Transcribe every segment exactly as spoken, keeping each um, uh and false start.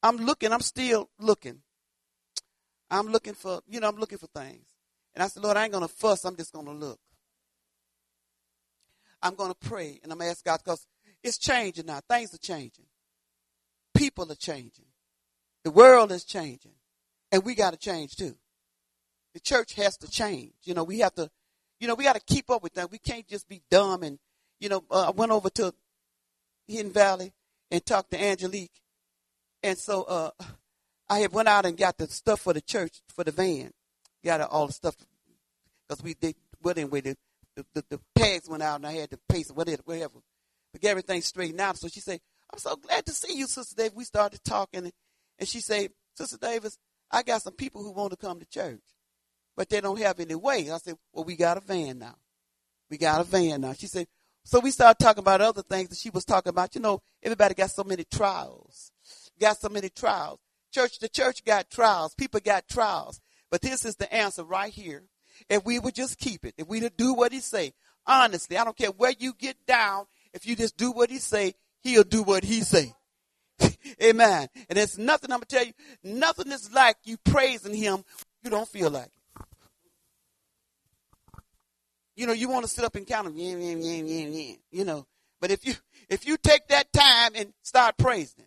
I'm looking, I'm still looking. I'm looking for, you know, I'm looking for things. And I said, Lord, I ain't going to fuss. I'm just going to look. I'm going to pray and I'm going to ask God because it's changing now. Things are changing. People are changing. The world is changing. And we got to change too. The church has to change. You know, we have to, you know, we got to keep up with that. We can't just be dumb. And, you know, uh, I went over to Hidden Valley and talked to Angelique. And so uh, I had went out and got the stuff for the church, for the van. Got all the stuff because we did, well, anyway, the, the, the, the tags went out and I had to pay some, whatever, whatever. But get everything straightened out. So she said, I'm so glad to see you, Sister Davis. We started talking. And she said, Sister Davis, I got some people who want to come to church, but they don't have any way. I said, well, we got a van now. We got a van now. She said, so we started talking about other things that she was talking about. You know, everybody got so many trials. Got so many trials. Church, the church got trials. People got trials. But this is the answer right here. If we would just keep it, if we would do what He say, honestly, I don't care where you get down. If you just do what He say, He'll do what He say. Amen. And there's nothing, I'm going to tell you, nothing is like you praising Him. You don't feel like it. You know, you want to sit up and count them. Yeah, yeah, yeah, yeah, yeah. You know, but if you, if you take that time and start praising Him.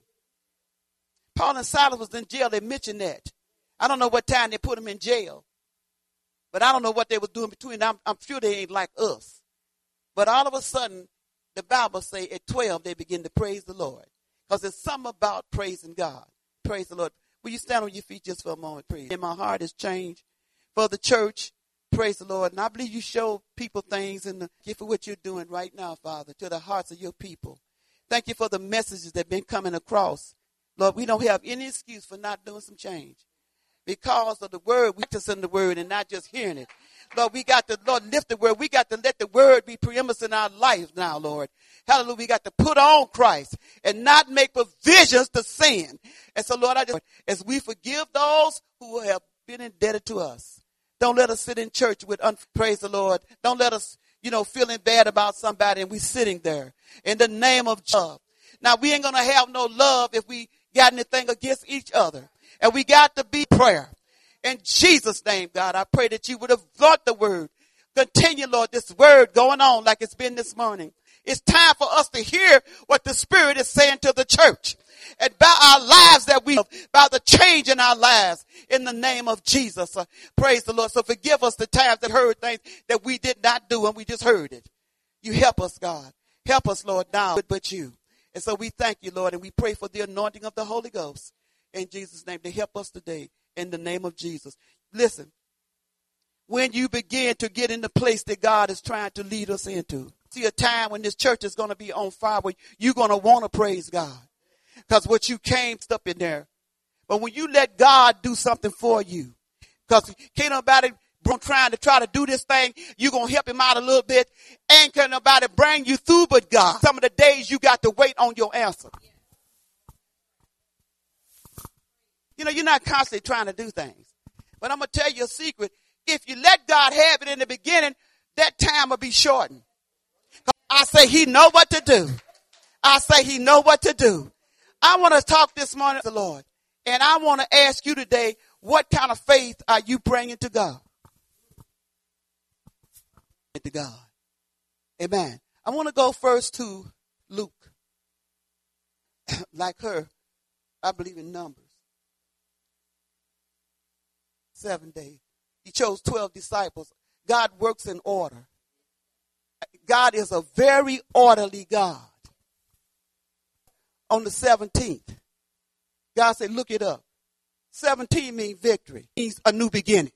Paul and Silas was in jail. They mentioned that. I don't know what time they put them in jail, but I don't know what they was doing between them. I'm, I'm sure they ain't like us. But all of a sudden, the Bible say at twelve, they begin to praise the Lord. Because there's something about praising God. Praise the Lord. Will you stand on your feet just for a moment, please? And my heart has changed for the church. Praise the Lord. And I believe you show people things and thank you for what you're doing right now, Father, to the hearts of your people. Thank you for the messages that have been coming across. Lord, we don't have any excuse for not doing some change. Because of the word, we just in the word and not just hearing it. Lord, we got to, Lord, lift the word. We got to let the word be preeminent in our lives now, Lord. Hallelujah. We got to put on Christ and not make provisions to sin. And so, Lord, I just, as we forgive those who have been indebted to us, don't let us sit in church with, un- praise the Lord. Don't let us, you know, feeling bad about somebody and we sitting there in the name of love. Now, we ain't going to have no love if we got anything against each other. And we got to be prayer. In Jesus' name, God, I pray that you would have brought the word. Continue, Lord, this word going on like it's been this morning. It's time for us to hear what the Spirit is saying to the church. And by our lives that we have, by the change in our lives, in the name of Jesus. Uh, praise the Lord. So forgive us the times that heard things that we did not do and we just heard it. You help us, God. Help us, Lord, now but you. And so we thank you, Lord, and we pray for the anointing of the Holy Ghost. In Jesus' name, to help us today in the name of Jesus. Listen, when you begin to get in the place that God is trying to lead us into, see a time when this church is going to be on fire where you're going to want to praise God because what you came up in there. But when you let God do something for you, because can't nobody trying to try to do this thing, you're going to help him out a little bit. Ain't can nobody bring you through but God. Some of the days you got to wait on your answer. You know, you're not constantly trying to do things. But I'm going to tell you a secret. If you let God have it in the beginning, that time will be shortened. I say he know what to do. I say he know what to do. I want to talk this morning to the Lord. And I want to ask you today, what kind of faith are you bringing to God? To God. Amen. I want to go first to Luke. Like her, I believe in Numbers. Seven days. He chose twelve disciples. God works in order. God is a very orderly God. On the seventeenth, God said, look it up. seventeen means victory. It means a new beginning.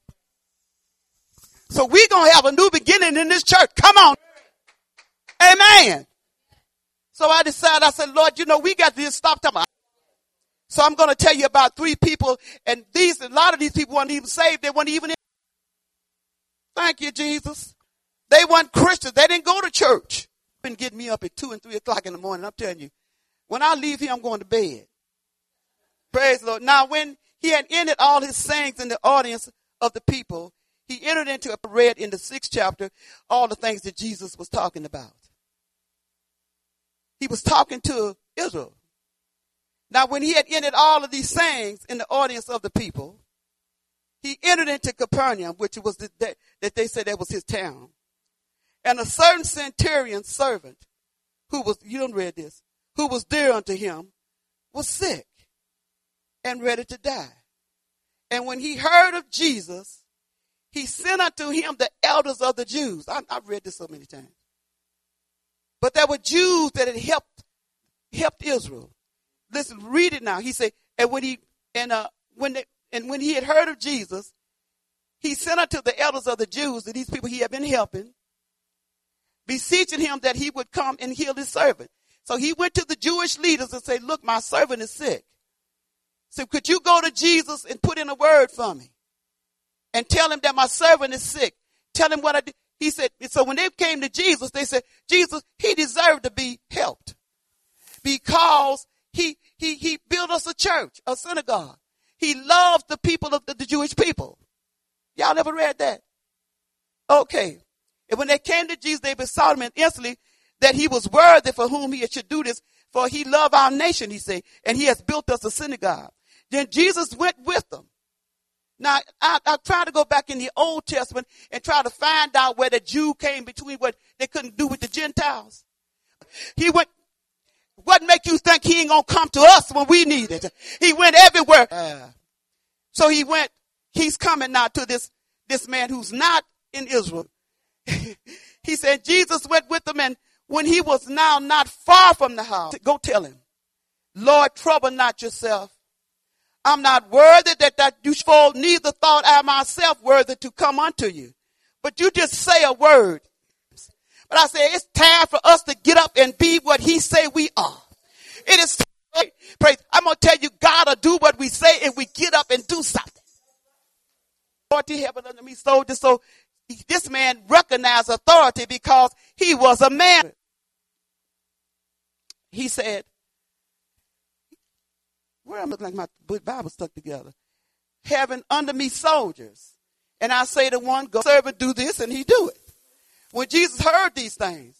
So we're going to have a new beginning in this church. Come on. Amen. So I decided, I said, Lord, you know, we got to just stop talking about. So I'm going to tell you about three people, and these, a lot of these people weren't even saved. They weren't even in. Thank you, Jesus. They weren't Christians. They didn't go to church. Been getting me up at two and three o'clock in the morning. I'm telling you, when I leave here, I'm going to bed. Praise the Lord. Now, when he had ended all his sayings in the audience of the people, he entered into a read in the sixth chapter all the things that Jesus was talking about. He was talking to Israel. Now, when he had ended all of these sayings in the audience of the people, he entered into Capernaum, which was the, that, that they said that was his town. And a certain centurion servant, who was, you don't read this, who was dear unto him, was sick and ready to die. And when he heard of Jesus, he sent unto him the elders of the Jews. I, I've read this so many times. But there were Jews that had helped, helped Israel. Listen, read it now. He said, and when he, and, uh, when they, and when he had heard of Jesus, he sent unto the elders of the Jews, that these people he had been helping, beseeching him that he would come and heal his servant. So he went to the Jewish leaders and said, look, my servant is sick. So could you go to Jesus and put in a word for me? And tell him that my servant is sick. Tell him what I did. He said, so when they came to Jesus, they said, Jesus, he deserved to be helped. Because he, he, he built us a church, a synagogue. He loved the people of the, the Jewish people. Y'all never read that? Okay. And when they came to Jesus, they besought him instantly that he was worthy for whom he should do this. For he loved our nation, he said, and he has built us a synagogue. Then Jesus went with them. Now, I, I tried to go back in the Old Testament and try to find out where the Jew came between what they couldn't do with the Gentiles. He went, what make you think he ain't going to come to us when we need it? He went everywhere. Uh, so he went, he's coming now to this, this man who's not in Israel. He said, Jesus went with them, and when he was now not far from the house, go tell him, Lord, trouble not yourself. I'm not worthy that, that you fall, neither thought I myself worthy to come unto you. But you just say a word. But I say it's time for us to get up and be what he say we are. It is praise. I'm going to tell you, God will do what we say if we get up and do something. Authority heaven under me, soldier. So this man recognized authority because he was a man. He said, where I'm looking like my Bible stuck together. Having under me soldiers. And I say to one, go serve and do this, and he do it. When Jesus heard these things,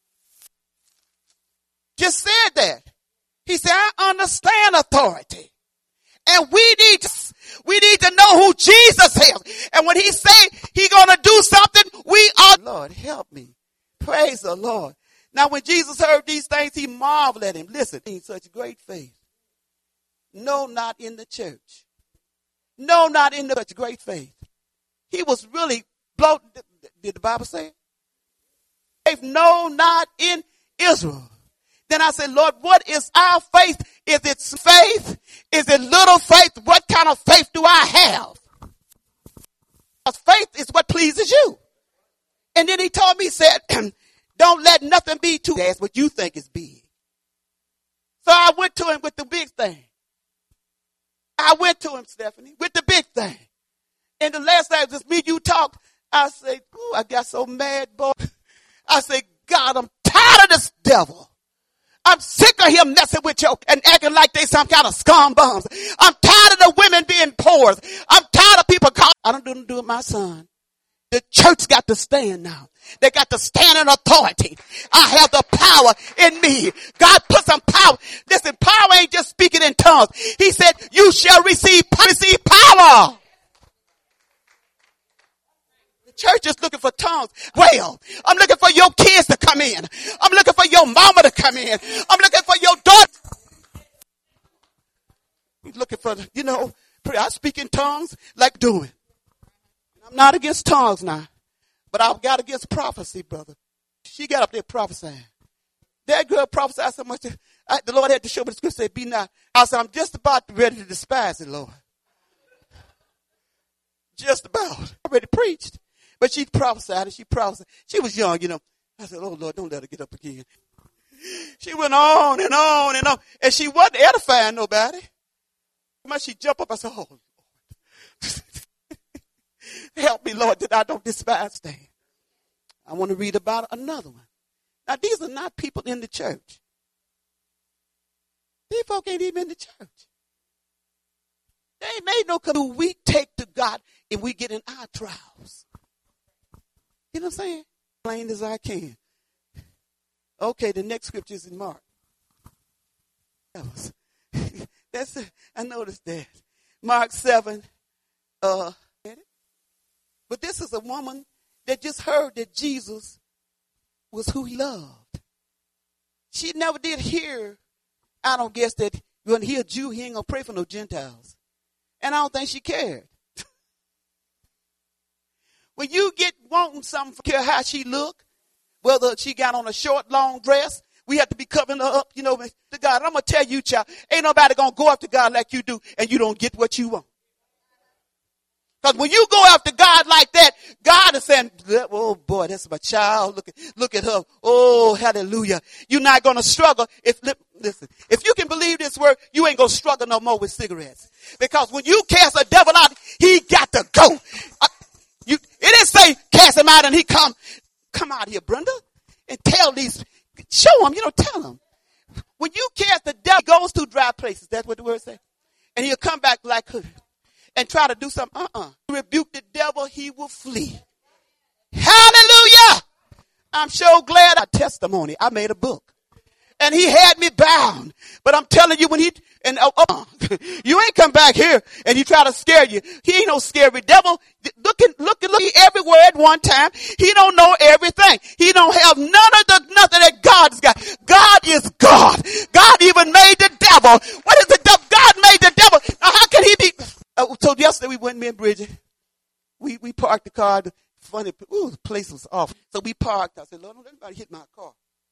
just said that. He said, I understand authority. And we need to, we need to know who Jesus is. And when he say he gonna do something, we are, Lord, help me. Praise the Lord. Now when Jesus heard these things, he marveled at him. Listen, in such great faith. No, not in the church. No, not in the such great faith. He was really blown. Did the Bible say it? No, not in Israel. Then I said, Lord, what is our faith? Is it faith? Is it little faith? What kind of faith do I have? Because faith is what pleases you. And then he told me, he said, don't let nothing be too, that's what you think is big. So I went to him with the big thing. I went to him, Stephanie, with the big thing. And the last time just me, you talked, I said, ooh, I got so mad, boy. I said, God, I'm tired of this devil. I'm sick of him messing with you and acting like they some kind of scum bums. I'm tired of the women being poor. I'm tired of people calling. I don't do, do it, my son. The church got to stand now. They got to stand in authority. I have the power in me. God put some power. Listen, power ain't just speaking in tongues. He said, you shall receive, receive power. The church is looking for tongues. Well, I'm looking for your kids to come in. I'm looking for your mama to come in. I'm looking for your daughter. He's looking for, you know, I speak in tongues like doing. I'm not against tongues now, but I've got against prophecy, brother. She got up there prophesying. That girl prophesied so much that I, the Lord had to show me the scripture, say, be not. I said, I'm just about ready to despise it, Lord. Just about. I already preached. But she prophesied and she prophesied. She was young, you know. I said, oh, Lord, don't let her get up again. She went on and on and on. And she wasn't edifying nobody. When she jumped up, I said, oh, Lord. Help me, Lord, that I don't despise them. I want to read about another one. Now, these are not people in the church. These folk ain't even in the church. They ain't made no commitment. We take to God and we get in our trials. You know what I'm saying? Plain as I can. Okay, the next scripture is in Mark. That's it. I noticed that. Mark seven. Uh, but this is a woman that just heard that Jesus was who he loved. She never did hear, I don't guess, that when he a Jew, he ain't going to pray for no Gentiles. And I don't think she cared. When you get wanting something, care how she look, whether she got on a short, long dress, we have to be covering her up, you know, to God. I'm going to tell you, child, ain't nobody going to go after God like you do, and you don't get what you want. Because when you go after God like that, God is saying, oh boy, that's my child. Look at, look at her. Oh, hallelujah. You're not going to struggle. If, listen, if you can believe this word, you ain't going to struggle no more with cigarettes. Because when you cast a devil out, he got to go. Uh, you, it didn't say cast him out and he come, come out here, Brenda, and tell these, show them, you know, tell them. When you cast the devil, he goes to dry places. That's what the word says. And he'll come back like her. And try to do something. Uh-uh. Rebuke the devil, he will flee. Hallelujah. I'm so glad I testimony. I made a book. And he had me bound. But I'm telling you, when he, and uh, uh, you ain't come back here and he try to scare you. He ain't no scary devil. Look at, look at, look at everywhere at one time. He don't know everything. He don't have none of the, nothing that God's got. God is God. God even made the devil. What is the devil? God made the devil. Now how can he be? Uh, so yesterday we went, me and Bridget, we, we parked the car. The funny, ooh, the place was off. So we parked. I said, Lord, don't let anybody hit my car.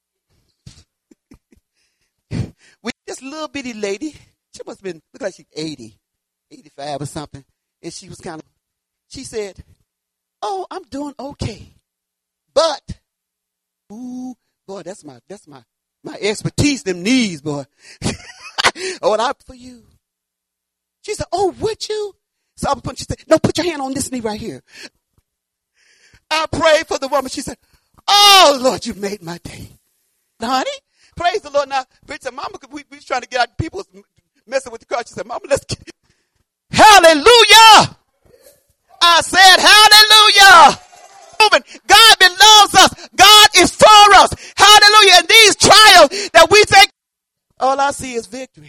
we, this little bitty lady, she must have been, look like she's eighty, eighty-five or something. And she was kind of, she said, oh, I'm doing okay. But, ooh, boy, that's my, that's my, my expertise, them knees, boy. Oh, and I for you. She said, oh, would you? So I was putting, she said, no, put your hand on this knee right here. I prayed for the woman. She said, oh, Lord, you made my day. Honey, praise the Lord. Now, Bridget said, Mama, we, we was trying to get out people messing with the car. She said, Mama, let's get it. Hallelujah. I said, hallelujah. God loves us. God is for us. Hallelujah. And these trials that we take, all I see is victory.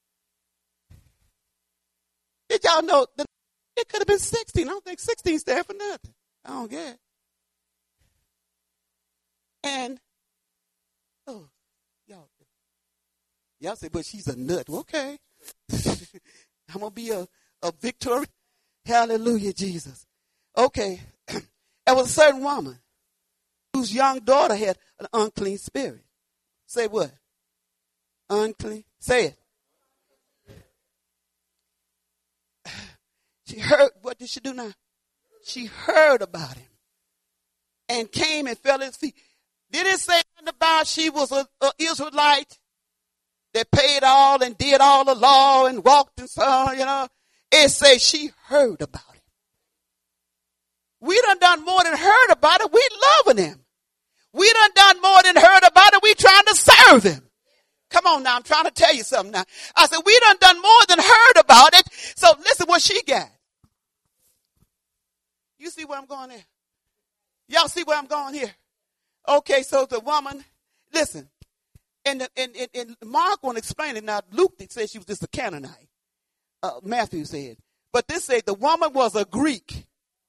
Did y'all know that it could have been sixteen? I don't think sixteen stand for nothing. I don't get it. And, oh, y'all, y'all say, but she's a nut. Okay. I'm going to be a, a victory. Hallelujah, Jesus. Okay. There was a certain woman whose young daughter had an unclean spirit. Say what? Unclean. Say it. She heard, what did she do now? She heard about him and came and fell at his feet. Did it say about she was an Israelite that paid all and did all the law and walked and so, you know? It says she heard about him. We done done more than heard about it. We loving him. We done done more than heard about it. We trying to serve him. Come on now, I'm trying to tell you something now. I said, we done done more than heard about it. So listen what she got. You see where I'm going there? Y'all see where I'm going here? Okay, so the woman, listen, and, and, and, and Mark won't explain it. Now, Luke said she was just a Canaanite. Uh, Matthew said. But this said the woman was a Greek,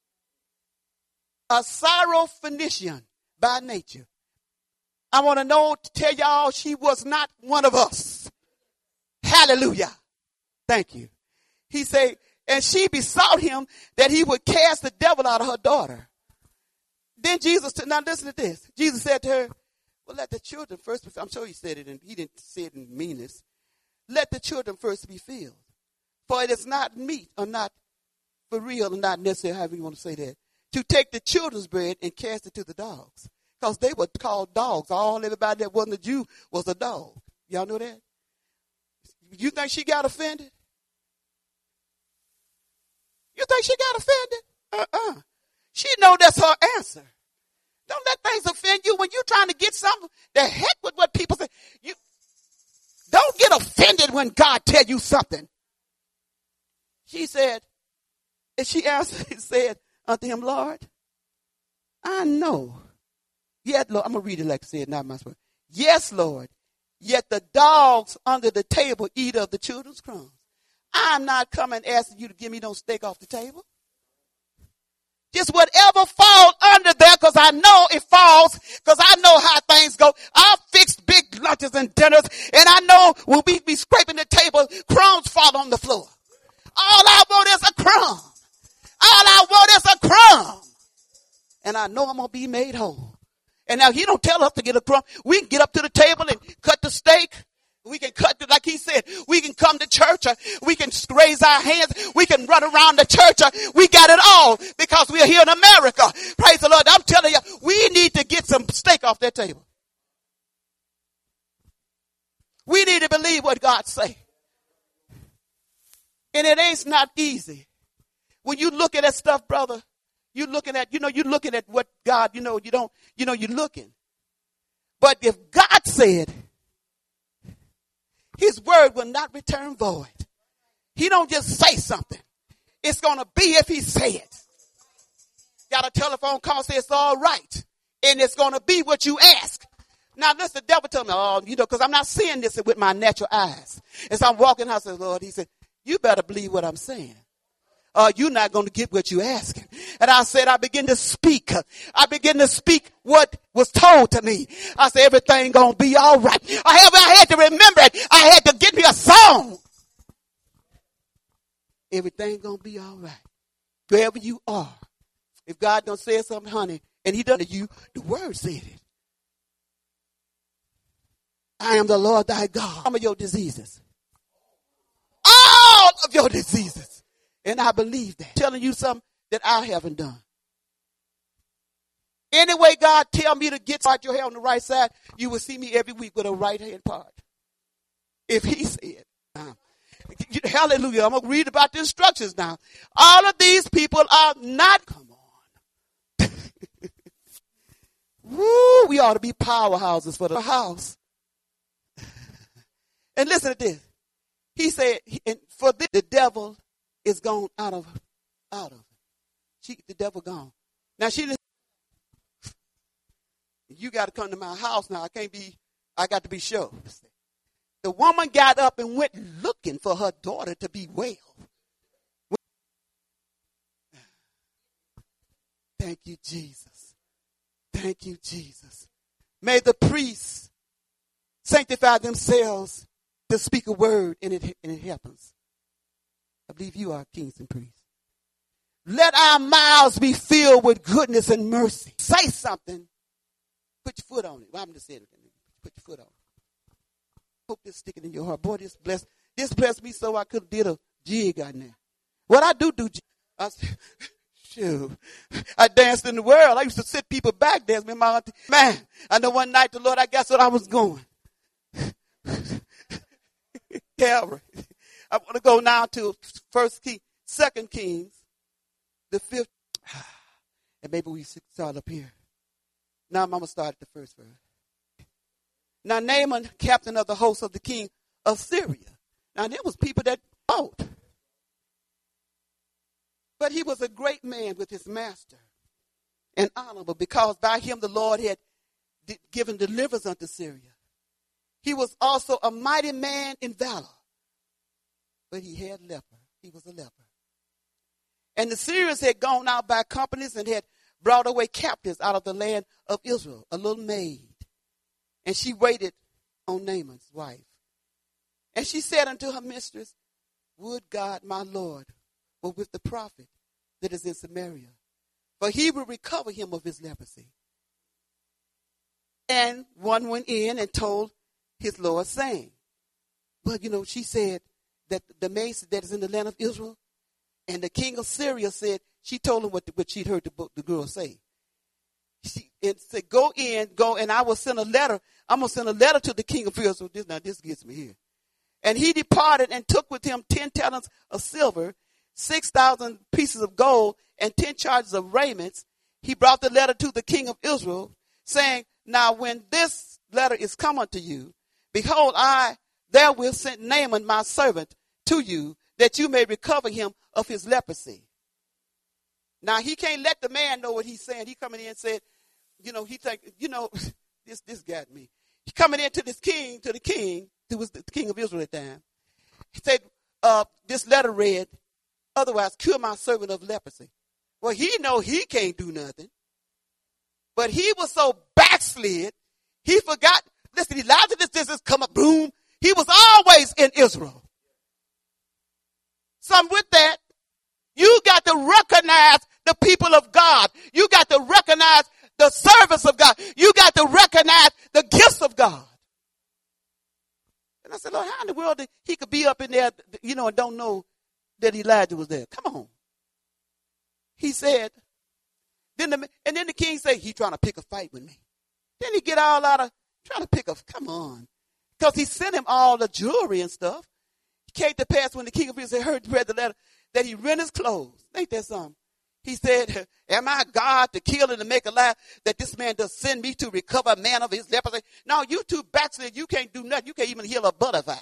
a Syrophoenician by nature. I want to know, to tell y'all, she was not one of us. Hallelujah. Thank you. He said, and she besought him that he would cast the devil out of her daughter. Then Jesus, now listen to this. Jesus said to her, well, let the children first be, I'm sure he said it, and he didn't say it in meanness. Let the children first be filled. For it is not meat, or not for real, or not necessary, however you want to say that, to take the children's bread and cast it to the dogs. Because they were called dogs. All everybody that wasn't a Jew was a dog. Y'all know that? You think she got offended? You think she got offended? Uh-uh. She know that's her answer. Don't let things offend you when you're trying to get something. The heck with what people say. You don't get offended when God tell you something. She said, and she answered and said unto him, Lord, I know. Yet, Lord, I'm going to read it like I said, not my word. Yes, Lord, Yet the dogs under the table eat of the children's crumbs. I'm not coming asking you to give me no steak off the table. Just whatever falls under there, because I know it falls, because I know how things go. I'll fix big lunches and dinners, and I know when we be scraping the table, crumbs fall on the floor. All I want is a crumb. All I want is a crumb. And I know I'm going to be made whole. And now he don't tell us to get a crumb. We can get up to the table and cut the steak. We can cut it, like he said, we can come to church. Or we can raise our hands. We can run around the church. Or we got it all because we are here in America. Praise the Lord. I'm telling you, we need to get some steak off that table. We need to believe what God say. And it ain't not easy. When you look at that stuff, brother, you looking at, you know, you're looking at what God, you know, you don't, you know, you're looking. But if God said, his word will not return void. He don't just say something. It's going to be if he say it. Got a telephone call, say it's all right. And it's going to be what you ask. Now, listen, the devil told me, oh, you know, because I'm not seeing this with my natural eyes. As I'm walking out, I said, Lord, he said, you better believe what I'm saying. Uh, you're not going to get what you're asking. And I said, I begin to speak. I begin to speak what was told to me. I said, everything going to be all right. I have, I had to remember it. I had to get me a song. Everything going to be all right. Wherever you are. If God don't say something, honey, and he done it to you, the word said it. I am the Lord thy God. Some of your diseases. All of your diseases. And I believe that. Telling you something that I haven't done. Anyway, God tell me to get out your hair on the right side, you will see me every week with a right hand part. If he said. Um, hallelujah. I'm going to read about the instructions now. All of these people are not, come on. Woo, we ought to be powerhouses for the house. And listen to this. He said, and for this, the devil is gone out of out of it. She, the devil gone. Now she didn't. You got to come to my house now. I can't be. I got to be sure. The woman got up and went looking for her daughter to be well. Thank you, Jesus. Thank you, Jesus. May the priests sanctify themselves to speak a word, and it and it happens. I believe you are kings and priests. Let our mouths be filled with goodness and mercy. Say something. Put your foot on it. Well, I'm just saying it. Put your foot on it. Hope this sticking in your heart. Boy, this blessed. This blessed me so I could have did a jig on there. What I do do. I, shoot. I danced in the world. I used to sit people back dance. Me and my auntie. Man, I know one night the Lord, I guess what I was going. Calvary. I want to go now to First King, Second Kings, the fifth. And maybe we start up here. Now I'm going to start at the first verse. Now Naaman, captain of the host of the king of Syria. Now there was people that fought. But he was a great man with his master and honorable, because by him the Lord had given deliverance unto Syria. He was also a mighty man in valor. But he had leper. He was a leper. And the Syrians had gone out by companies and had brought away captives out of the land of Israel, a little maid. And she waited on Naaman's wife. And she said unto her mistress, would God, my Lord, were with the prophet that is in Samaria, for he will recover him of his leprosy. And one went in and told his Lord, saying, but, you know, she said, that the maid that is in the land of Israel, and the king of Syria said, she told him what, the, what she'd heard the, the girl say. She and said, go in, go, and I will send a letter. I'm going to send a letter to the king of Israel. This, now this gets me here. And he departed and took with him ten talents of silver, six thousand pieces of gold, and ten charges of raiments. He brought the letter to the king of Israel, saying, now when this letter is come unto you, behold, I there will send Naaman my servant to you, that you may recover him of his leprosy. Now he can't let the man know what he's saying. He coming in and said, you know, he think, you know, this this got me. He coming into this king, to the king, who was the king of Israel at the time. He said, uh, this letter read, otherwise cure my servant of leprosy. Well, he know he can't do nothing. But he was so backslid, he forgot. Listen, Elijah, this, this, this come up, boom. He was always in Israel. So with that, you got to recognize the people of God. You got to recognize the service of God. You got to recognize the gifts of God. And I said, Lord, how in the world did he could be up in there, you know, and don't know that Elijah was there? Come on. He said, then the, and then the king said, he trying to pick a fight with me. Then he get all out of trying to pick a, come on. Because he sent him all the jewelry and stuff. It came to pass when the king of Israel heard read the letter that he rent his clothes. Ain't that something? He said, am I God to kill and to make alive that this man does send me to recover a man of his leprosy? No, you two backslid. You can't do nothing. You can't even heal a butterfly.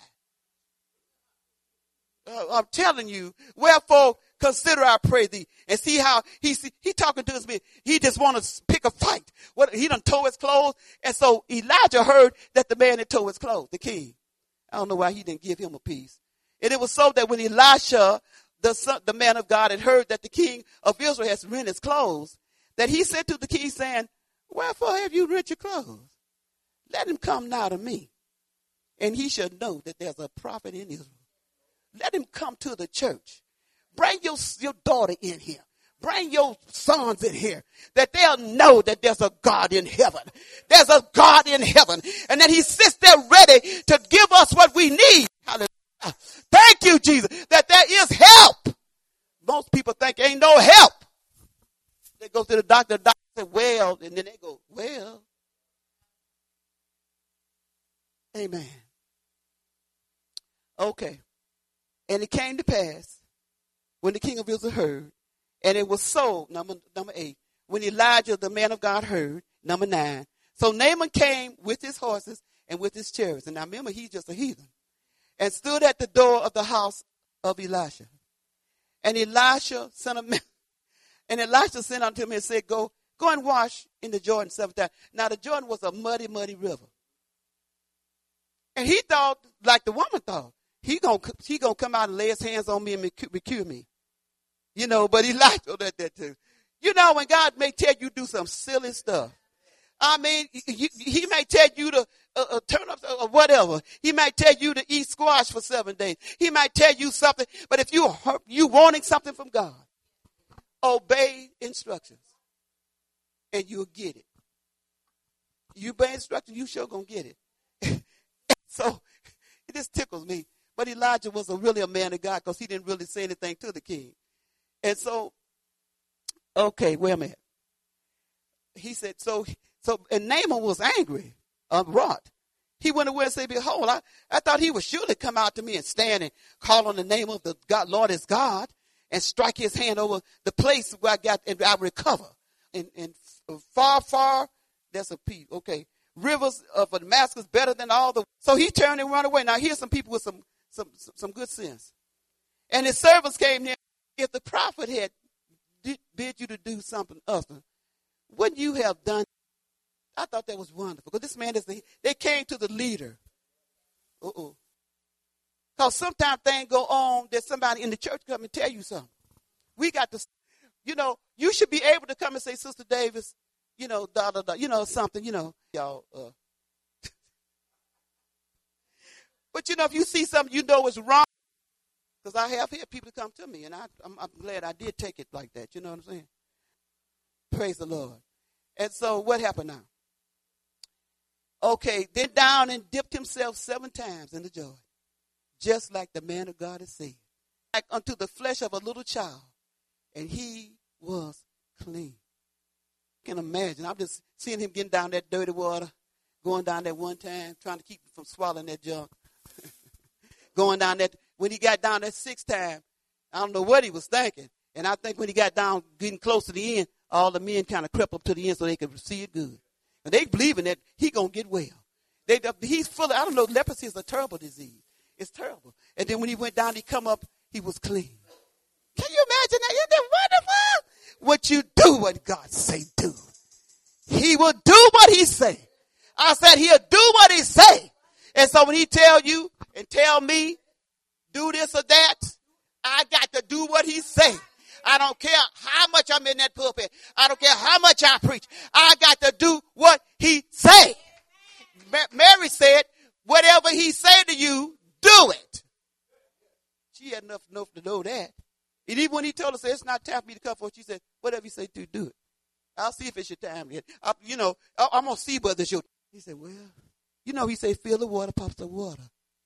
Uh, I'm telling you, wherefore consider I pray thee. And see how he he talking to his man. He just want to pick a fight. What he done tore his clothes. And so Elijah heard that the man had tore his clothes, the king. I don't know why he didn't give him a piece. And it was so that when Elisha, the son, the man of God, had heard that the king of Israel has rent his clothes, that he said to the king, saying, wherefore have you rent your clothes? Let him come now to me, and he shall know that there's a prophet in Israel. Let him come to the church. Bring your, your daughter in here. Bring your sons in here, that they'll know that there's a God in heaven. There's a God in heaven, and that he sits there ready to give us what we need. Hallelujah. Thank you, Jesus, that there is help. Most people think ain't no help. They go to the doctor, the doctor says, well, and then they go, well. Amen. Okay. And it came to pass when the king of Israel heard, and it was so, number, number eight, when Elijah, the man of God, heard, number nine. So Naaman came with his horses and with his chariots. And now remember, he's just a heathen. And stood at the door of the house of Elisha. And Elisha sent a man, and Elisha sent unto him and said, Go, go and wash in the Jordan seven times. Now the Jordan was a muddy, muddy river. And he thought, like the woman thought, he gonna he gonna come out and lay his hands on me and cure me. You know, but Elijah did that too. You know, when God may tell you do some silly stuff. I mean, he, he may tell you to uh, uh, turn up or whatever. He might tell you to eat squash for seven days. He might tell you something. But if you you wanting something from God, obey instructions, and you'll get it. You obey instructions, you sure gonna get it. So it just tickles me. But Elijah was a really a man of God because he didn't really say anything to the king. And so, okay, wait a minute. He said so. So, and Naaman was angry, uh, wrought. He went away and said, behold, I, I thought he would surely come out to me and stand and call on the name of the God, Lord is God, and strike his hand over the place where I got, and I recover. And, and far, far, there's a peace. Okay. Rivers of Damascus better than all the, so he turned and run away. Now here's some people with some, some, some good sense. And his servants came near. If the prophet had did, bid you to do something other, wouldn't you have done? I thought that was wonderful. Because this man is the, they came to the leader. Uh-oh. Because sometimes things go on that somebody in the church come and tell you something. We got to, you know, you should be able to come and say, Sister Davis, you know, da, da, da, you know, something, you know, y'all. Uh. But, you know, if you see something you know is wrong, because I have had people come to me, and I, I'm, I'm glad I did take it like that. You know what I'm saying? Praise the Lord. And so what happened now? Okay, then down and dipped himself seven times in the Jordan, just like the man of God had said, like unto the flesh of a little child, and he was clean. I can imagine. I'm just seeing him getting down that dirty water, going down that one time, trying to keep him from swallowing that junk. Going down that, when he got down that sixth time, I don't know what he was thinking. And I think when he got down, getting close to the end, all the men kind of crept up to the end so they could see it good. And they believing that he going to get well. They, he's full of, I don't know, leprosy is a terrible disease. It's terrible. And then when he went down, he come up, he was clean. Can you imagine that? Isn't that wonderful? What you do, what God say do. He will do what he say. I said he'll do what he say. And so when he tell you and tell me, do this or that, I got to do what he say. I don't care how much I'm in that pulpit. I don't care how much I preach. I got to do what he say. Mary said, whatever he say to you, do it. She had enough, enough to know that. And even when he told her, it's not time for me to come forth, she said, whatever you say to, do it. I'll see if it's your time yet. I, you know, I, I'm going to see whether it's your time. He said, well, you know, he said, fill the water, pops the water.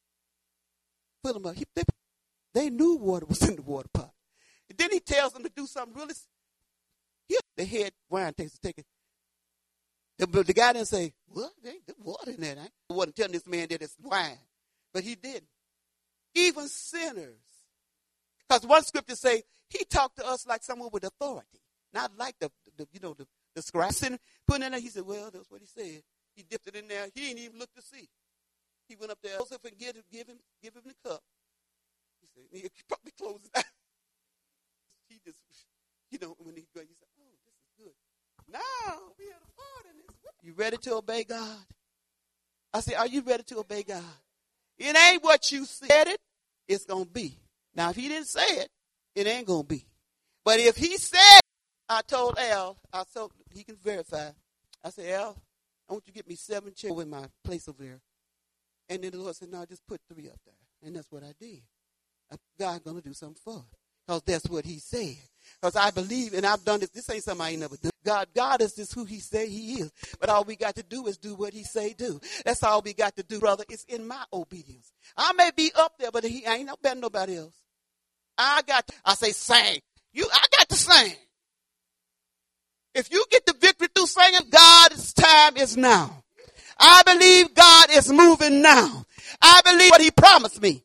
Fill them up. He, they, they knew water was in the water pot. And then he tells them to do something really. Here, the head wine taster take it. The, the guy didn't say, what? There ain't water in there. I wasn't telling this man that it's wine. But he didn't. Even sinners. Because one scripture say, he talked to us like someone with authority. Not like the, the you know, the, the scribe. Put it in there, he said, well, that's what he said. He dipped it in there. He didn't even look to see. He went up there, Joseph, and give, give, him, give him the cup. He said, he probably closed it out. He just, you know, when he goes, he said, oh, this is good. Now, we had a part in this. You ready to obey God? I said, are you ready to obey God? It ain't what you said it, it's going to be. Now, if he didn't say it, it ain't going to be. But if he said, I told Al, I told, he can verify. I said, Al, I want you to get me seven chairs in my place over there. And then the Lord said, no, just put three up there. And that's what I did. God's going to do something for it. Because that's what he said. Because I believe, and I've done this. This ain't something I ain't never done. God, God is just who he say he is. But all we got to do is do what he say do. That's all we got to do, brother. It's in my obedience. I may be up there, but he I ain't no better than nobody else. I got to, I say sing. You, I got to sing. If you get the victory through singing, God's time is now. I believe God is moving now. I believe what he promised me.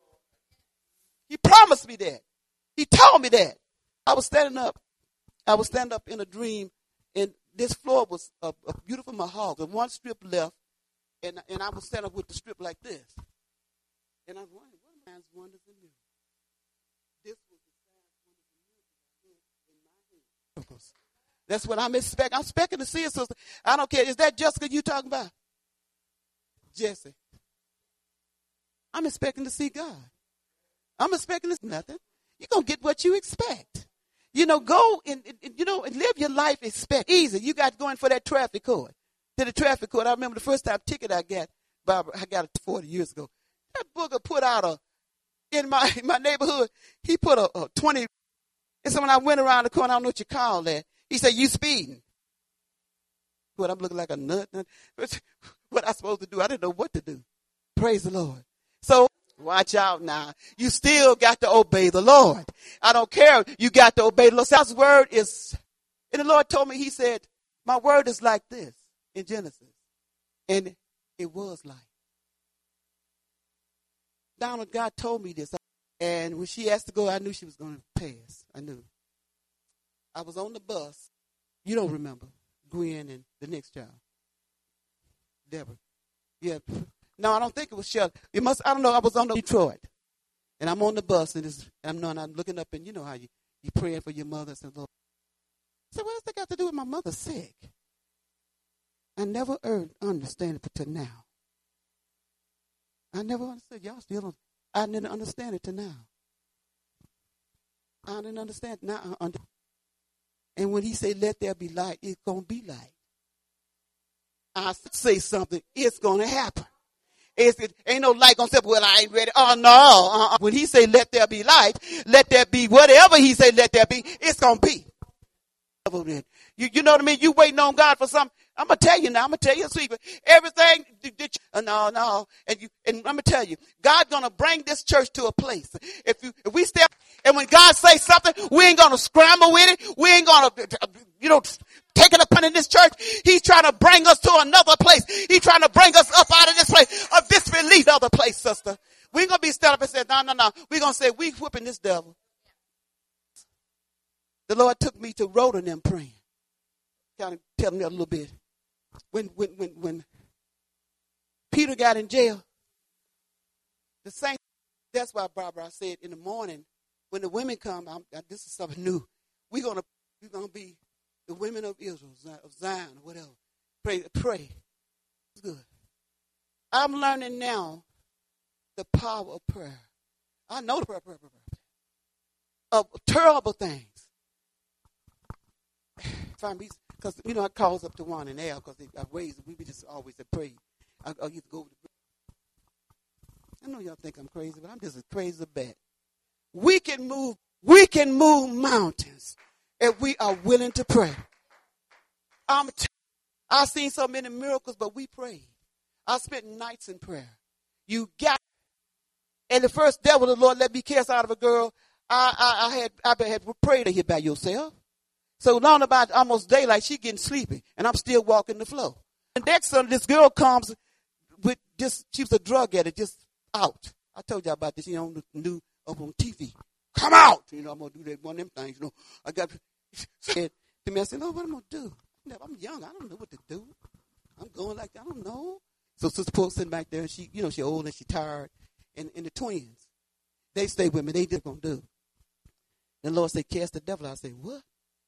He promised me that. He told me that. I was standing up. I was standing up in a dream, and this floor was a, a beautiful mahogany. One strip left, and, and I was standing up with the strip like this. And I was wondering, what man's wonders and miracles? This was the sign of wonders and miracles in my head. That's what I'm expecting. I'm expecting to see it, sister. I don't care. Is that Jessica you talking about? Jesse. I'm expecting to see God. I'm expecting this nothing. You're going to get what you expect. You know, go and, and, you know, and live your life expect. Easy. You got going for that traffic court. To the traffic court. I remember the first time ticket I got, Barbara, I got it forty years ago. That booger put out a, in my in my neighborhood, he put a, a twenty. And so when I went around the corner, I don't know what you call that. He said, you speeding. What, I'm looking like a nut? What I supposed to do? I didn't know what to do. Praise the Lord. So, watch out now. You still got to obey the Lord. I don't care. You got to obey the Lord. God's word is, and the Lord told me, he said, my word is like this in Genesis. And it was like. Donald, God told me this. And when she asked to go, I knew she was going to pass. I knew. I was on the bus. You don't remember. Gwen and the next child. Deborah. Yeah. No, I don't think it was Shelley. It must, I don't know. I was on the Detroit. And I'm on the bus, and it's, I'm, and I'm looking up, and you know how you, you praying for your mother. And Lord. I said, what does that got to do with my mother sick? I never heard, understand it till now. I never understood. Y'all still don't. I didn't understand it till now. I didn't understand. Now I understand. And when he said, let there be light, it's going to be light. I say something, it's going to happen. It's, it ain't no light going to say, well, I ain't ready. Oh, no. Uh-uh. When he say, let there be light, let there be whatever he say, let there be, it's going to be. You, you know what I mean? You waiting on God for something. I'm going to tell you now. I'm going to tell you a secret. Everything, uh, no, no. And, you, and I'm going to tell you, God's going to bring this church to a place. If, you, if we step, and when God says something, we ain't going to scramble with it. We ain't going to, you know, take it upon in this church. He's trying to bring us to another place. He's trying to bring us up out of this place, of this relief, other place, sister. We ain't going to be standing up and say, no, no, no. We're going to say, we whipping this devil. The Lord took me to Rhoda and them praying. Kind of tell me a little bit. When, when, when, when Peter got in jail, the same, that's why Barbara, I said in the morning, when the women come, I'm, this is something new. We're going to, we're going to be the women of Israel, of Zion, or whatever. Pray, pray. Good. I'm learning now the power of prayer. I know the prayer, prayer, prayer, prayer. Of terrible things. Because, you know, I calls up to Juan and Al because I raised, we just always have prayed. I, I used to go to the, I know y'all think I'm crazy, but I'm just as crazy as a bat. We can move, we can move mountains if we are willing to pray. I'm t- I've seen so many miracles, but we prayed. I spent nights in prayer. You got, and the first devil the Lord let me cast out of a girl, I I, I had I had prayed to you by yourself. So long about almost daylight, she getting sleepy, and I'm still walking the floor. And next Sunday, this girl comes with just, she was a drug addict, just out. I told you about this, you know, new up on T V. Come out! You know, I'm going to do that one of them things, you know. I got, said to me, I said, no, what am I going to do? I'm young, I don't know what to do. I'm going like that, I don't know. So Sister Paul sitting back there, and she, you know, she old and she tired. And, and the twins, they stay with me, they just going to do. And the Lord said, cast the devil out. I said, what?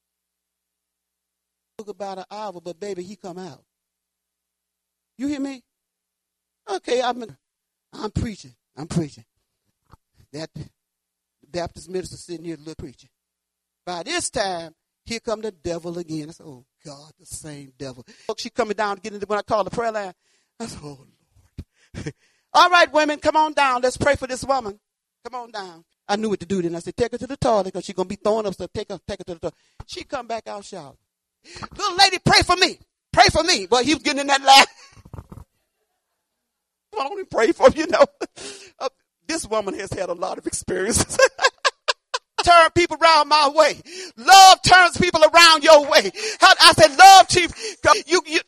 Took about an hour, but baby, he come out. You hear me? Okay, I'm I'm preaching. I'm preaching. That Baptist minister sitting here look preaching. By this time, here come the devil again. I said, oh God, the same devil. She coming down to get into when I call the prayer line. I said, oh Lord. All right, women, come on down. Let's pray for this woman. Come on down. I knew what to do then. I said, take her to the toilet because she's gonna be throwing up stuff. Take her, take her to the toilet. She come back out shouting. Little lady, pray for me. Pray for me. But he was getting in that laugh. I only pray for you, know. Uh, this woman has had a lot of experiences. Turn people around my way. Love turns people around your way. How, I said, love, chief. You, you.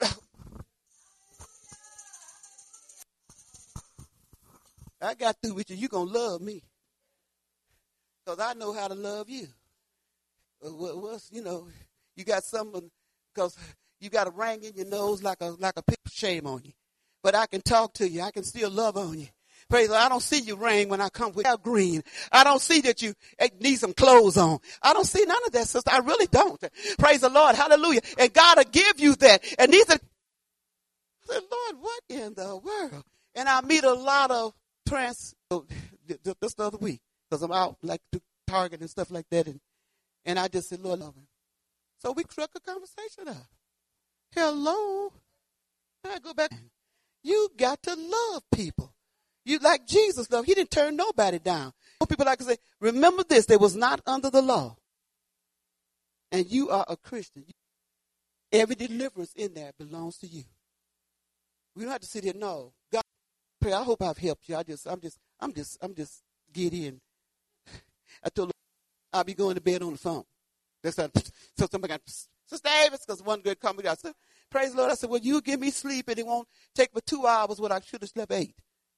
I got through with you. You're going to love me. Because I know how to love you. Uh, what, what's, you know. You got something because you got a ring in your nose like a like a picture shame on you. But I can talk to you. I can still love on you. Praise the Lord. I don't see you ring when I come with green. I don't see that you need some clothes on. I don't see none of that, sister. I really don't. Praise the Lord. Hallelujah. And God will give you that. And these are, I said, Lord, what in the world? And I meet a lot of trans, just the other week, because I'm out like to Target and stuff like that. And, and I just said, Lord, love him. So we struck a conversation up. Hello. I go back. You got to love people. You like Jesus loved. He didn't turn nobody down. People like to say, remember this, they was not under the law. And you are a Christian. Every deliverance in there belongs to you. We don't have to sit here, no. God, pray. I hope I've helped you. I just, I'm just, I'm just, I'm just get in. I told her I'll be going to bed on the phone. That's how, so somebody got, Sister Davis, because one good come with us. Praise the Lord. I said, well, you give me sleep and it won't take but two hours what I should have slept eight.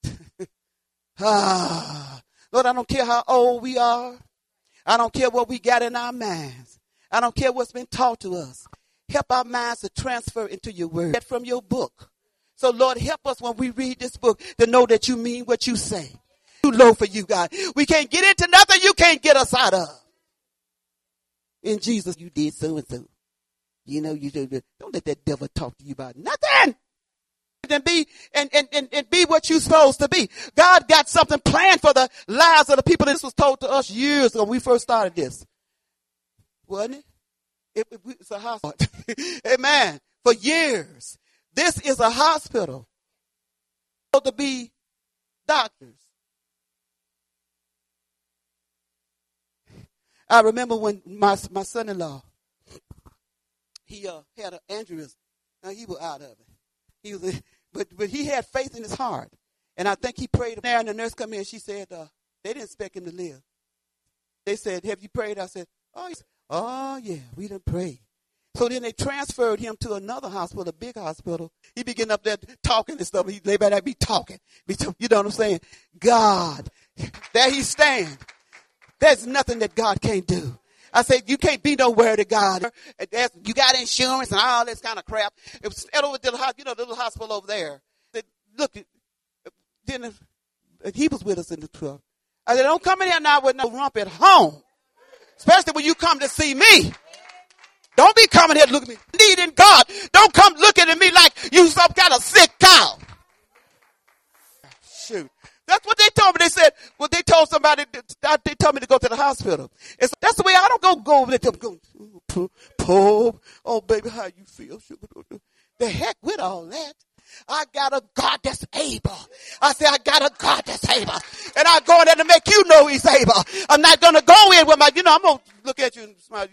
ah, Lord, I don't care how old we are. I don't care what we got in our minds. I don't care what's been taught to us. Help our minds to transfer into your word from your book. So, Lord, help us when we read this book to know that you mean what you say. Too low for you, God. We can't get into nothing you can't get us out of. In Jesus, you did so and so. You know, you do. Don't let that devil talk to you about nothing. And be and, and, and, and be what you're supposed to be. God got something planned for the lives of the people. This was told to us years ago when we first started this. Wasn't it? It, it it's a hospital. Amen. For years. This is a hospital. To be doctors. I remember when my my son-in-law, he uh, had an aneurysm. Now he was out of it. He was, a, but but he had faith in his heart, and I think he prayed there. And the nurse come in. She said uh, they didn't expect him to live. They said, "Have you prayed?" I said, "Oh, said, oh yeah, we didn't pray." So then they transferred him to another hospital, a big hospital. He began up there talking and stuff. He lay back there, be talking. Be t- you know what I'm saying? God, there he stand. There's nothing that God can't do. I said, you can't be nowhere to God. You got insurance and all this kind of crap. It was over to the, you know, the little hospital over there. Said, look, then he was with us in the truck. I said, don't come in here now with no rump at home. Especially when you come to see me. Don't be coming here looking at me, needing God. Don't come looking at me like you some kind of sick cow. Shoot. That's what they told me. They said, well, they told somebody, they told me to go to the hospital. And so that's the way I don't go, go over there. Go, oh, oh, baby, how you feel? The heck with all that. I got a God that's able. I say, I got a God that's able. And I go in there to make you know he's able. I'm not going to go in with my, you know, I'm going to look at you and smile.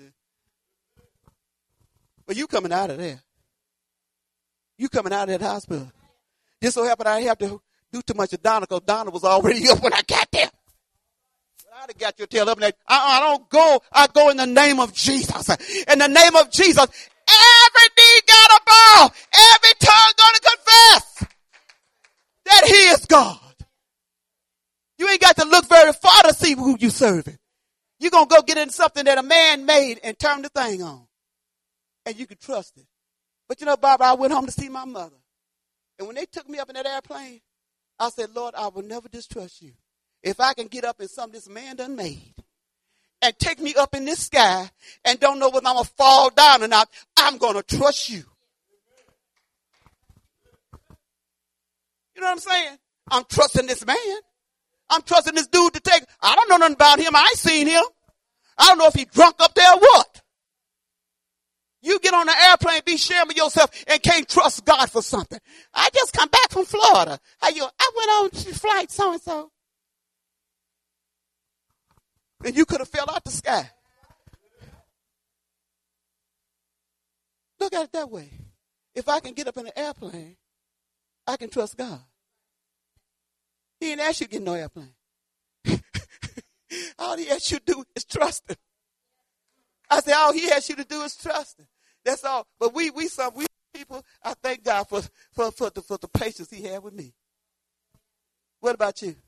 But you coming out of there. You coming out of that hospital. Just so happened I have to do too much of Donna because Donna was already up when I got there. But I'd have got your tail up and I, I don't go. I go in the name of Jesus. In the name of Jesus. Every knee got to bow. Every tongue going to confess that he is God. You ain't got to look very far to see who you serving. You're going to go get in something that a man made and turn the thing on. And you can trust it. But you know, Barbara, I went home to see my mother. And when they took me up in that airplane, I said, Lord, I will never distrust you. If I can get up in something this man done made and take me up in this sky and don't know whether I'm going to fall down or not, I'm going to trust you. You know what I'm saying? I'm trusting this man. I'm trusting this dude to take. I don't know nothing about him. I ain't seen him. I don't know if he drunk up there or what. You get on the airplane, be sharing with yourself, and can't trust God for something. I just come back from Florida. How you? I went on flight so and so, and you could have fell out the sky. Look at it that way. If I can get up in an airplane, I can trust God. He didn't ask you to get in no airplane. All he asked you to do is trust him. I said, all he asked you to do is trust him. That's all. But we, we some, we people, I thank God for, for, for, the, for the patience he had with me. What about you?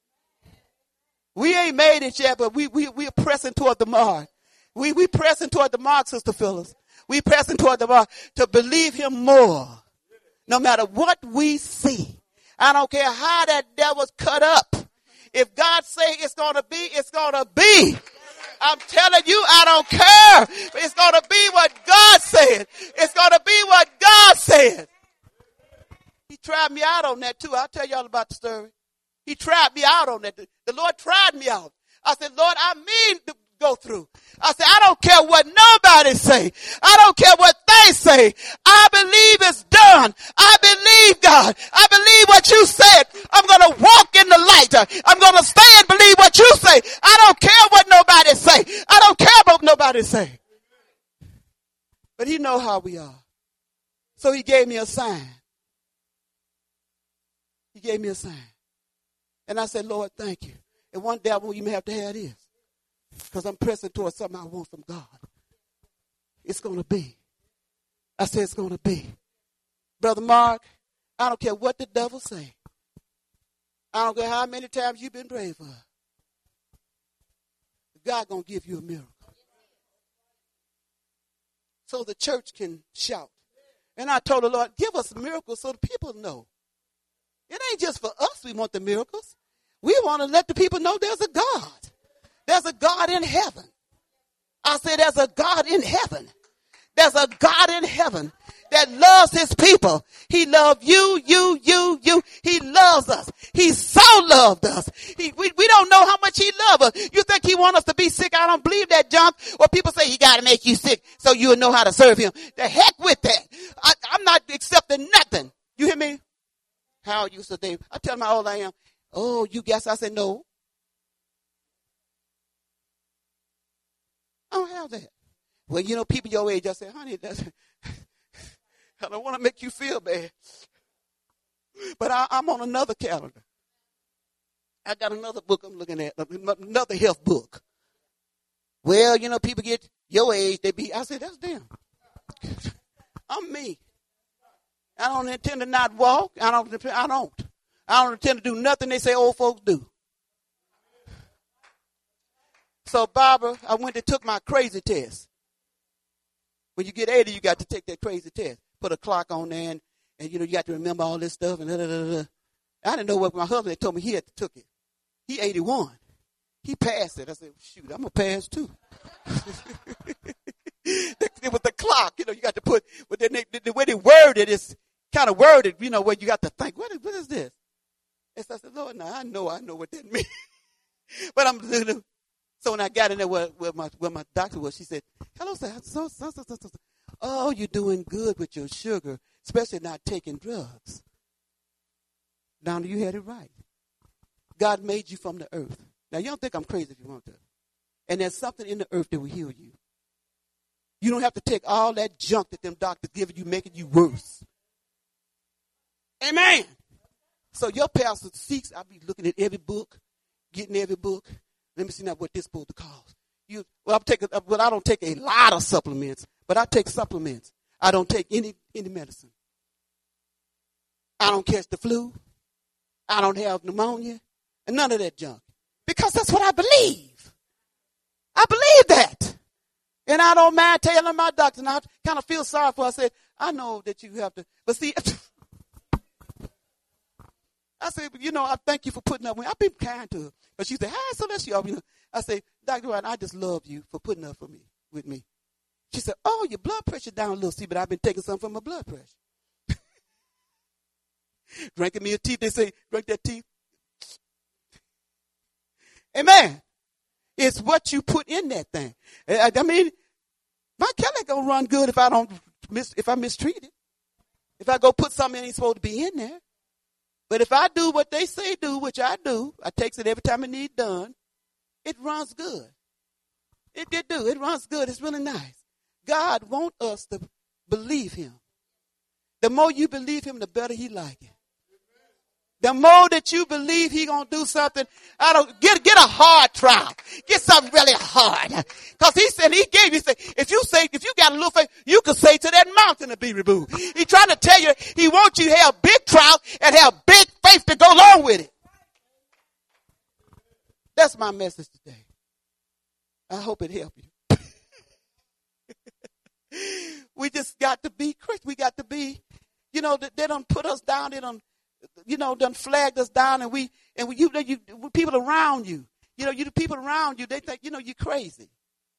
We ain't made it yet, but we, we, we are pressing toward the mark. We, we pressing toward the mark, Sister Phyllis. We pressing toward the mark to believe him more. No matter what we see. I don't care how that devil's cut up. If God say it's going to be, it's going to be. I'm telling you, I don't care. It's going to be what God said. It's going to be what God said. He tried me out on that too. I'll tell y'all about the story. He tried me out on that. The Lord tried me out. I said, Lord, I mean to go through. I said, I don't care what nobody say. I don't care what they say. I believe it's done. I believe God. I believe what you said. I'm going to walk in the light. I'm going to stay and believe what you say. I don't care what nobody say. I don't care what nobody say. But he know how we are. So he gave me a sign. He gave me a sign. And I said, Lord, thank you. And one day I won't even have to have this. Because I'm pressing towards something I want from God. It's going to be. I said it's going to be. Brother Mark, I don't care what the devil say. I don't care how many times you've been praying for her. God going to give you a miracle. So the church can shout. And I told the Lord, give us miracles so the people know. It ain't just for us we want the miracles. We want to let the people know there's a God. There's a God in heaven. I said there's a God in heaven. There's a God in heaven that loves his people. He loved you, you, you, you. He loves us. He so loved us. He, we, we don't know how much he loves us. You think he wants us to be sick? I don't believe that, John. Or people say he got to make you sick so you'll know how to serve him. The heck with that. I, I'm not accepting nothing. You hear me? How you so Dave? I tell him how old I am. Oh, you guess? I said no. I don't have that. Well, you know, people your age, I say, honey, that's, I don't want to make you feel bad. But I, I'm on another calendar. I got another book I'm looking at, another health book. Well, you know, people get your age, they be, I said, that's them. I'm me. I don't intend to not walk. I don't, I don't. I don't intend to do nothing they say old folks do. So, Barbara, I went and took my crazy test. When you get eighty, you got to take that crazy test. Put a clock on there, and, and you know, you got to remember all this stuff. And da, da, da, da. I didn't know what my husband had told me he had to took it. He eighty-one. He passed it. I said, shoot, I'm going to pass too. The it was the clock. You know, you got to put, but then they, the, the way they worded it is kind of worded, you know, where you got to think, what is, what is this? And so I said, Lord, now I know, I know what that means. But I'm, so when I got in there where, where my, where my doctor was, she said, hello, sir. So, so, so, so, so. Oh, you're doing good with your sugar, especially not taking drugs. Now you had it right. God made you from the earth. Now you don't think I'm crazy if you want to. And there's something in the earth that will heal you. You don't have to take all that junk that them doctors giving you, making you worse. Amen. So your pastor seeks, I'll be looking at every book, getting every book. Let me see now what this supposed to cost. You, well, I'm taking, well, I don't take a lot of supplements, but I take supplements. I don't take any, any medicine. I don't catch the flu. I don't have pneumonia and none of that junk because that's what I believe. I believe that. And I don't mind telling my doctor, and I kind of feel sorry for her. I said, I know that you have to, but see, I said, you know, I thank you for putting up with me. I've been kind to her. But she said, hi, so that's you. you know, I said, Doctor Ryan, I just love you for putting up for me, with me. She said, oh, your blood pressure down a little. See, but I've been taking something for my blood pressure. Drinking me a tea. They say, drink that tea. Amen. It's what you put in that thing. I, I mean, my Kelly gonna run good if I don't mis, if I mistreat it. If I go put something in ain't supposed to be in there. But if I do what they say do, which I do, I takes it every time it needs done, it runs good. It did do. It runs good. It's really nice. God wants us to believe him. The more you believe him, the better he like it. The more that you believe he gonna do something, I don't get get a hard trial. Get something really hard. Cause he said he gave you say, if you say, if you got a little faith, you can say to that mountain to be removed. He trying to tell you he wants you to have big trials and have big faith to go along with it. That's my message today. I hope it helped you. We just got to be Christian. We got to be, you know, they don't put us down. They don't, you know, done flagged us down, and we, and we, you, you, people around you, you know, you, the people around you, they think, you know, you're crazy.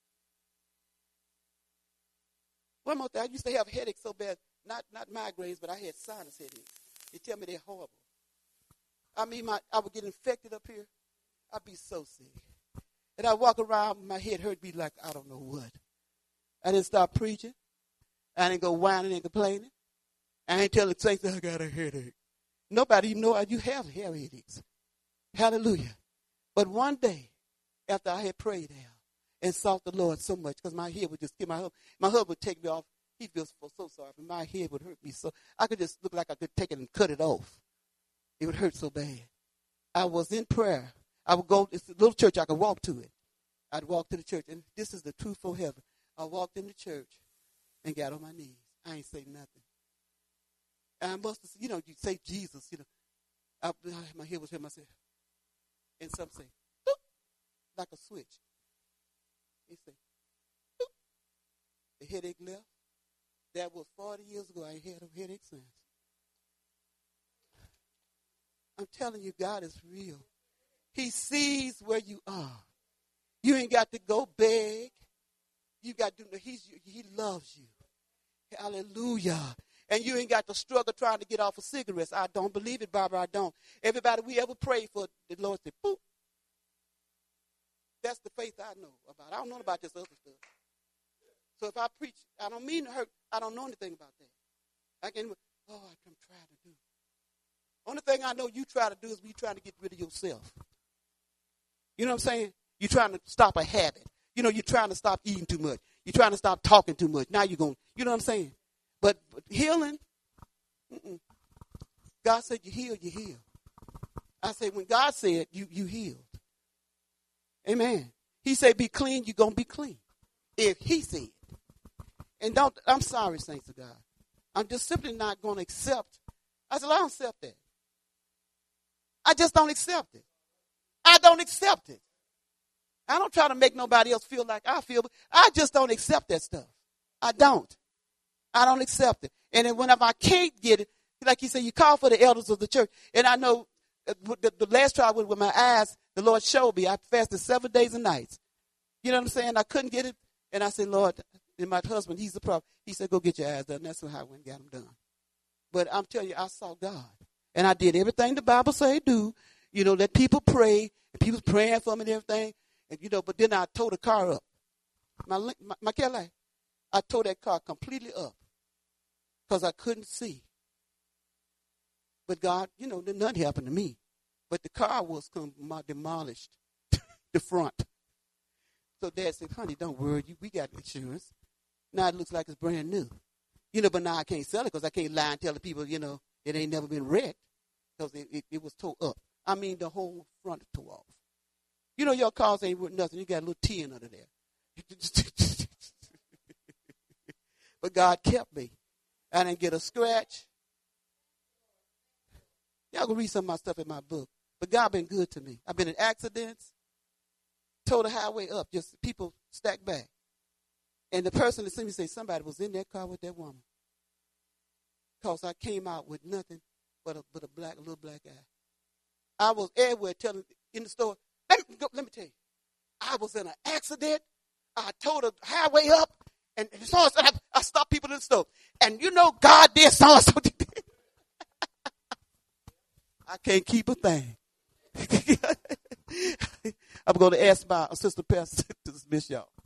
One more thing, I used to have headaches so bad, not, not migraines, but I had sinus headaches. They tell me they're horrible. I mean, my, I would get infected up here. I'd be so sick. And I walk around, my head hurt me like, I don't know what. I didn't stop preaching. I didn't go whining and complaining. I didn't tell the saints I got a headache. Nobody even know you have headaches. Hallelujah. But one day, after I had prayed out and sought the Lord so much, because my head would just get my husband, my husband would take me off. He feels so sorry, but my head would hurt me so. I could just look like I could take it and cut it off. It would hurt so bad. I was in prayer. I would go, it's a little church, I could walk to it. I'd walk to the church, and this is the truth for heaven. I walked in the church and got on my knees. I ain't say nothing. And I must have, you know, you say Jesus, you know. I, my head was hit myself. And some say, boop, like a switch. He say, boop. The headache left. That was forty years ago. I ain't had a headache since. I'm telling you, God is real. He sees where you are. You ain't got to go beg. You got to, he's, he loves you. Hallelujah. And you ain't got to struggle trying to get off of cigarettes. I don't believe it, Barbara. I don't. Everybody we ever prayed for, the Lord said, boop. That's the faith I know about. I don't know about this other stuff. So if I preach, I don't mean to hurt. I don't know anything about that. I can, oh, I'm trying to do. Only thing I know you try to do is you trying to get rid of yourself. You know what I'm saying? You're trying to stop a habit. You know, you're trying to stop eating too much. You're trying to stop talking too much. Now you're going, you know what I'm saying? But, but healing, mm-mm. God said you heal, you heal. I say when God said you, you healed. Amen. He said be clean, you're going to be clean. If he said. And don't, I'm sorry, saints of God. I'm just simply not going to accept. I said, I don't accept that. I just don't accept it. I don't accept it. I don't try to make nobody else feel like I feel, but I just don't accept that stuff. I don't. I don't accept it. And then whenever I can't get it, like you say, you call for the elders of the church. And I know the, the last trial with, with my eyes, the Lord showed me. I fasted seven days and nights. You know what I'm saying? I couldn't get it. And I said, Lord, And my husband, he's the prophet. He said, go get your eyes done. That's how I went and got them done. But I'm telling you, I saw God. And I did everything the Bible say do. You know, let people pray. And people praying for me and everything. And, you know, but then I tore the car up. My, my, my Cadillac, I tore that car completely up. Because I couldn't see. But God, you know, nothing happened to me. But the car was demolished. The front. So Dad said, honey, don't worry. We got insurance. Now it looks like it's brand new. You know, but now I can't sell it because I can't lie and tell the people, you know, it ain't never been wrecked. Because it, it, it was tore up. I mean, the whole front tore off. You know, your cars ain't worth nothing. You got a little tin under there. But God kept me. I didn't get a scratch. Y'all go read some of my stuff in my book. But God been good to me. I've been in accidents. Tore the highway up. Just people stacked back. And the person that seen me say, somebody was in that car with that woman. Because I came out with nothing but a, but a black, a little black eye. I was everywhere telling, in the store, let me, go, let me tell you, I was in an accident. I tore the highway up. And, and so I, I stopped people in the store. And you know, God did so and so. I can't keep a thing. I'm going to ask my assistant pastor to dismiss y'all.